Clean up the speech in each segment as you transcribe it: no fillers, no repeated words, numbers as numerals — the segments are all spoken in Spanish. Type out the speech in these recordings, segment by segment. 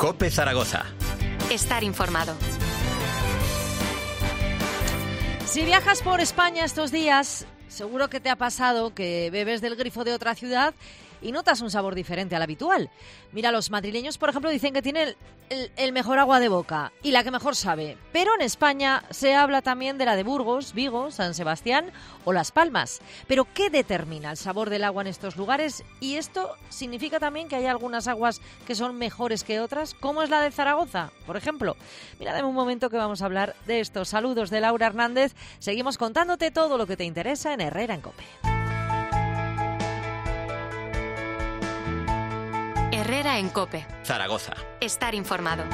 COPE Zaragoza. Estar informado. Si viajas por España estos días, seguro que te ha pasado que bebes del grifo de otra ciudad y notas un sabor diferente al habitual. Mira, los madrileños, por ejemplo, dicen que tienen el mejor agua de boca y la que mejor sabe. Pero en España se habla también de la de Burgos, Vigo, San Sebastián o Las Palmas. Pero ¿qué determina el sabor del agua en estos lugares? Y esto significa también que hay algunas aguas que son mejores que otras, como es la de Zaragoza, por ejemplo. Mira, dame un momento que vamos a hablar de estos. Saludos de Laura Hernández. Seguimos contándote todo lo que te interesa en Herrera en COPE. Herrera en COPE. Zaragoza. Estar informado.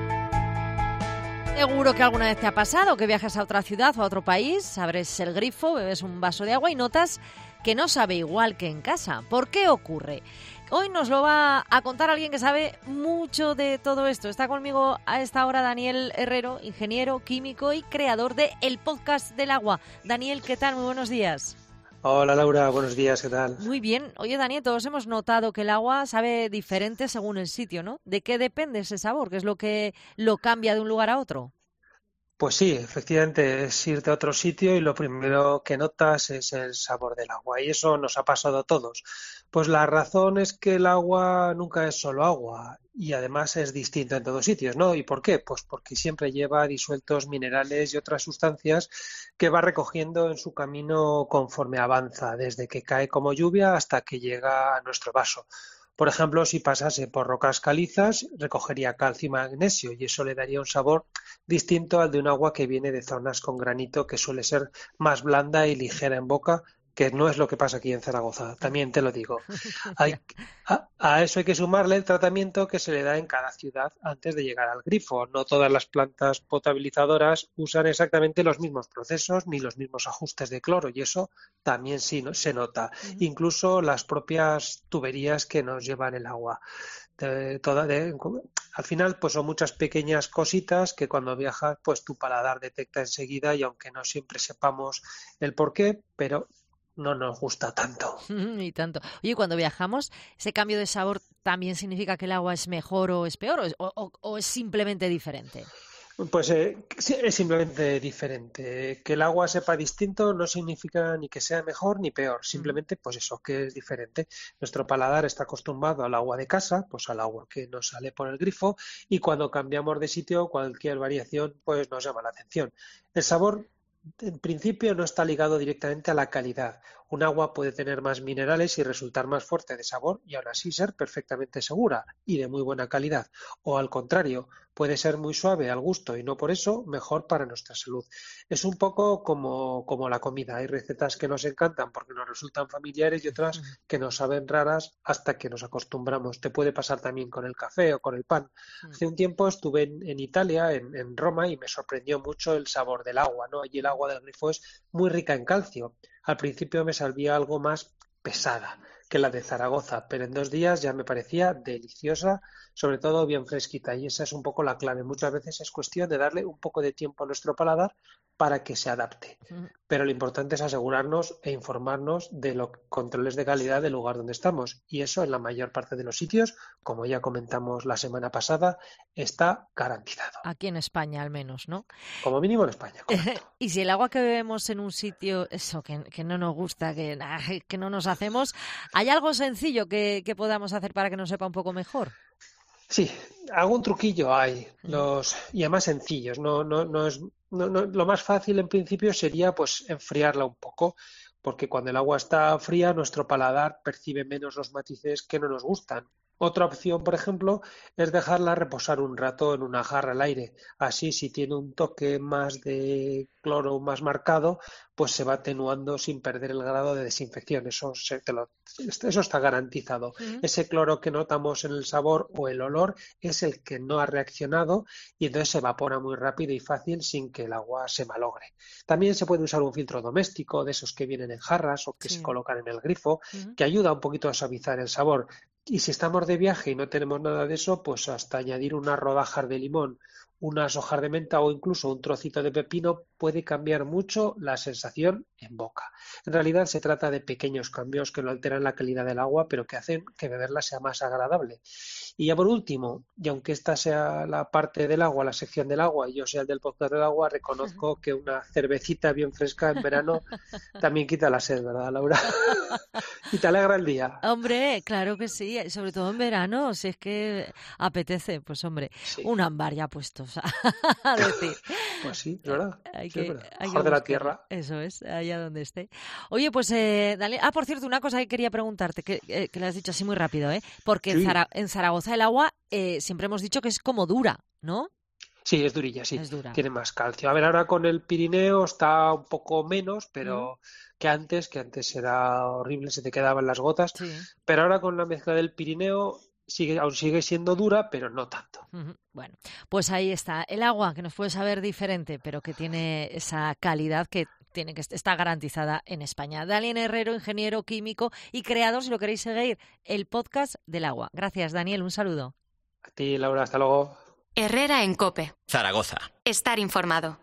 Seguro que alguna vez te ha pasado que viajas a otra ciudad o a otro país, abres el grifo, bebes un vaso de agua y notas que no sabe igual que en casa. ¿Por qué ocurre? Hoy nos lo va a contar alguien que sabe mucho de todo esto. Está conmigo a esta hora Daniel Herrero, ingeniero, químico y creador de El Podcast del Agua. Daniel, ¿qué tal? Muy buenos días. Hola Laura, buenos días, ¿qué tal? Muy bien. Oye Daniel, todos hemos notado que el agua sabe diferente según el sitio, ¿no? ¿De qué depende ese sabor? ¿Qué es lo que lo cambia de un lugar a otro? Pues sí, efectivamente, es irte a otro sitio y lo primero que notas es el sabor del agua, y eso nos ha pasado a todos. Pues la razón es que el agua nunca es solo agua y además es distinta en todos sitios, ¿no? ¿Y por qué? Pues porque siempre lleva disueltos minerales y otras sustancias que va recogiendo en su camino conforme avanza, desde que cae como lluvia hasta que llega a nuestro vaso. Por ejemplo, si pasase por rocas calizas, recogería calcio y magnesio y eso le daría un sabor distinto al de un agua que viene de zonas con granito, que suele ser más blanda y ligera en boca, que no es lo que pasa aquí en Zaragoza, también te lo digo. A eso hay que sumarle el tratamiento que se le da en cada ciudad antes de llegar al grifo. No todas las plantas potabilizadoras usan exactamente los mismos procesos ni los mismos ajustes de cloro, y eso también sí se nota. Incluso las propias tuberías que nos llevan el agua. Al final, pues son muchas pequeñas cositas que cuando viajas, pues tu paladar detecta enseguida, y aunque no siempre sepamos el porqué, pero no nos gusta tanto. Y tanto. Oye, cuando viajamos, ¿ese cambio de sabor también significa que el agua es mejor o es peor o es simplemente diferente? Pues sí, es simplemente diferente. Que el agua sepa distinto no significa ni que sea mejor ni peor, simplemente pues eso, que es diferente. Nuestro paladar está acostumbrado al agua de casa, pues al agua que nos sale por el grifo, y cuando cambiamos de sitio cualquier variación pues nos llama la atención. El sabor en principio no está ligado directamente a la calidad. Un agua puede tener más minerales y resultar más fuerte de sabor y aún así ser perfectamente segura y de muy buena calidad. O al contrario, puede ser muy suave al gusto y no por eso mejor para nuestra salud. Es un poco como la comida. Hay recetas que nos encantan porque nos resultan familiares y otras que nos saben raras hasta que nos acostumbramos. Te puede pasar también con el café o con el pan. Hace un tiempo estuve en Italia, en Roma, y me sorprendió mucho el sabor del agua, ¿no? Allí el agua del grifo es muy rica en calcio. Al principio me sabía algo más pesada que la de Zaragoza, pero en 2 días ya me parecía deliciosa, sobre todo bien fresquita, y esa es un poco la clave. Muchas veces es cuestión de darle un poco de tiempo a nuestro paladar para que se adapte, pero lo importante es asegurarnos e informarnos de los controles de calidad del lugar donde estamos, y eso en la mayor parte de los sitios, como ya comentamos la semana pasada, está garantizado. Aquí en España al menos, ¿no? Como mínimo en España, correcto. Y si el agua que bebemos en un sitio, eso, que no nos gusta, que no nos hacemos, ¿hay algo sencillo que podamos hacer para que nos sepa un poco mejor? Sí, algún truquillo hay, y además sencillos. Lo más fácil en principio sería pues enfriarla un poco, porque cuando el agua está fría nuestro paladar percibe menos los matices que no nos gustan. Otra opción, por ejemplo, es dejarla reposar un rato en una jarra al aire. Así, si tiene un toque más de cloro más marcado, pues se va atenuando sin perder el grado de desinfección. Eso está garantizado. Ese cloro que notamos en el sabor o el olor es el que no ha reaccionado, y entonces se evapora muy rápido y fácil sin que el agua se malogre. También se puede usar un filtro doméstico, de esos que vienen en jarras o que se colocan en el grifo, que ayuda un poquito a suavizar el sabor. Y si estamos de viaje y no tenemos nada de eso, pues hasta añadir unas rodajas de limón unas hojas de menta o incluso un trocito de pepino puede cambiar mucho la sensación en boca. En realidad se trata de pequeños cambios que no alteran la calidad del agua, pero que hacen que beberla sea más agradable. Y ya por último, y aunque esta sea la parte del agua, la sección del agua, y yo sea el del podcast del agua, reconozco que una cervecita bien fresca en verano también quita la sed, ¿verdad, Laura? Y te alegra el día. Hombre, claro que sí, sobre todo en verano, si es que apetece, pues hombre, Sí. un ámbar ya puestos a decir. Pues sí, es verdad. Hay Sí, es que, verdad. hay que Mejor de la buscar. tierra. Eso es, allá donde esté. Oye, pues, Daniel, por cierto, una cosa que quería preguntarte, que le has dicho así muy rápido, porque Sí. en Zaragoza el agua siempre hemos dicho que es como dura, ¿no? Sí, es durilla, sí. Es dura. Tiene más calcio. A ver, ahora con el Pirineo está un poco menos, Mm, pero que antes era horrible, se te quedaban las gotas. sí. Pero ahora con la mezcla del Pirineo aún sigue siendo dura, pero no tanto. Ujú. Bueno, pues ahí está. El agua, que nos puede saber diferente, pero que tiene esa calidad que está garantizada en España. Daniel Herrero, ingeniero químico y creador, si lo queréis seguir, el podcast del agua. Gracias, Daniel. Un saludo. A ti, Laura, hasta luego. Herrera en COPE. Zaragoza. Estar informado.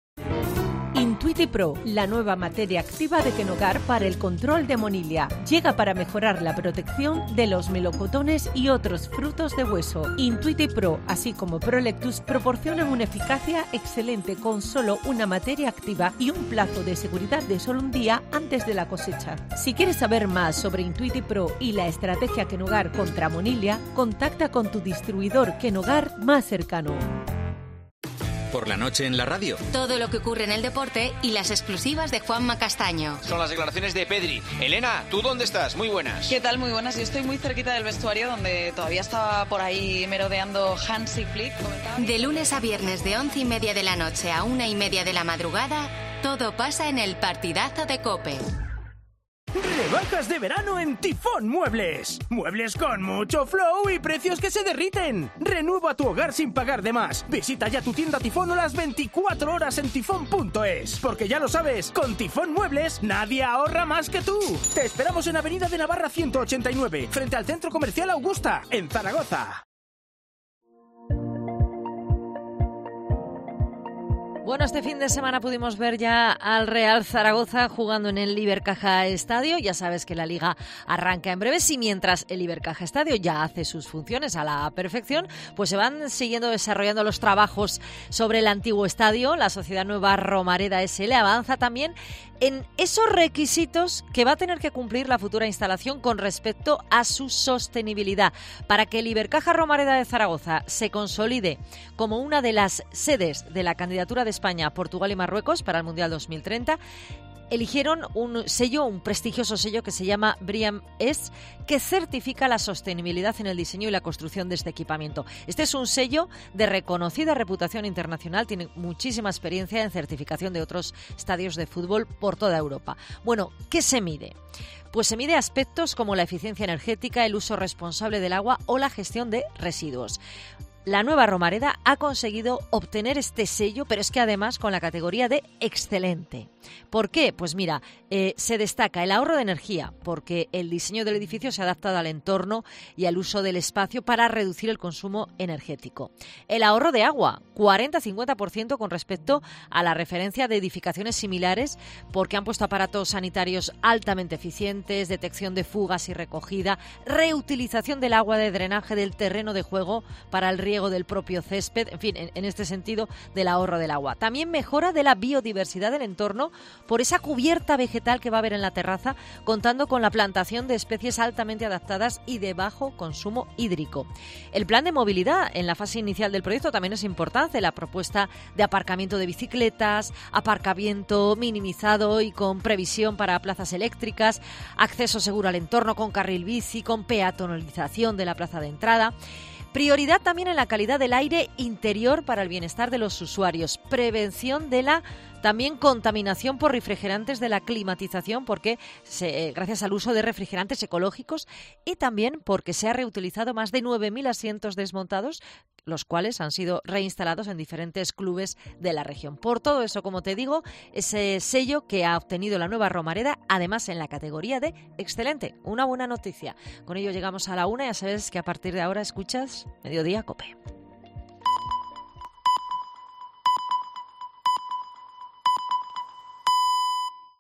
Intuiti Pro, la nueva materia activa de Kenogar para el control de monillia. Llega para mejorar la protección de los melocotones y otros frutos de hueso. Intuiti Pro, así como Prolectus, proporcionan una eficacia excelente con solo una materia activa y un plazo de seguridad de solo un día antes de la cosecha. Si quieres saber más sobre Intuiti Pro y la estrategia Kenogar contra monillia, contacta con tu distribuidor Kenogar más cercano. Por la noche en la radio. Todo lo que ocurre en el deporte y las exclusivas de Juanma Castaño. Son las declaraciones de Pedri. Elena, ¿tú dónde estás? Muy buenas. ¿Qué tal? Muy buenas. Yo estoy muy cerquita del vestuario donde todavía estaba por ahí merodeando Hansi Flick. De lunes a viernes de 11:30 de la noche a 1:30 de la madrugada, todo pasa en el partidazo de COPE. Rebajas de verano en Tifón Muebles. Muebles con mucho flow y precios que se derriten. Renueva tu hogar sin pagar de más. Visita ya tu tienda Tifón o las 24 horas en tifón.es. Porque ya lo sabes, con Tifón Muebles nadie ahorra más que tú. Te esperamos en Avenida de Navarra 189, frente al Centro Comercial Augusta, en Zaragoza. Bueno, este fin de semana pudimos ver ya al Real Zaragoza jugando en el Ibercaja Estadio. Ya sabes que la Liga arranca en breves y mientras el Ibercaja Estadio ya hace sus funciones a la perfección, pues se van siguiendo desarrollando los trabajos sobre el antiguo estadio. La Sociedad Nueva Romareda SL avanza también en esos requisitos que va a tener que cumplir la futura instalación con respecto a su sostenibilidad. Para que el Ibercaja Romareda de Zaragoza se consolide como una de las sedes de la candidatura de España, Portugal y Marruecos para el Mundial 2030, eligieron un sello, un prestigioso sello que se llama BREEAM-S, que certifica la sostenibilidad en el diseño y la construcción de este equipamiento. Este es un sello de reconocida reputación internacional, tiene muchísima experiencia en certificación de otros estadios de fútbol por toda Europa. Bueno, ¿qué se mide? Pues se mide aspectos como la eficiencia energética, el uso responsable del agua o la gestión de residuos. La Nueva Romareda ha conseguido obtener este sello, pero es que además con la categoría de excelente. ¿Por qué? Pues mira, se destaca el ahorro de energía, porque el diseño del edificio se ha adaptado al entorno y al uso del espacio para reducir el consumo energético. El ahorro de agua, 40-50% con respecto a la referencia de edificaciones similares, porque han puesto aparatos sanitarios altamente eficientes, detección de fugas y recogida, reutilización del agua de drenaje del terreno de juego para el riego del propio césped, en fin, en este sentido del ahorro del agua. También mejora de la biodiversidad del entorno por esa cubierta vegetal que va a haber en la terraza, contando con la plantación de especies altamente adaptadas y de bajo consumo hídrico. El plan de movilidad en la fase inicial del proyecto también es importante, la propuesta de aparcamiento de bicicletas, aparcamiento minimizado y con previsión para plazas eléctricas, acceso seguro al entorno con carril bici, con peatonalización de la plaza de entrada. Prioridad también en la calidad del aire interior para el bienestar de los usuarios. Prevención de la también contaminación por refrigerantes de la climatización, porque gracias al uso de refrigerantes ecológicos y también porque se ha reutilizado más de 9.000 asientos desmontados, los cuales han sido reinstalados en diferentes clubes de la región. Por todo eso, como te digo, ese sello que ha obtenido la Nueva Romareda, además en la categoría de excelente, una buena noticia. Con ello llegamos a la 1, ya sabes que a partir de ahora escuchas Mediodía COPE.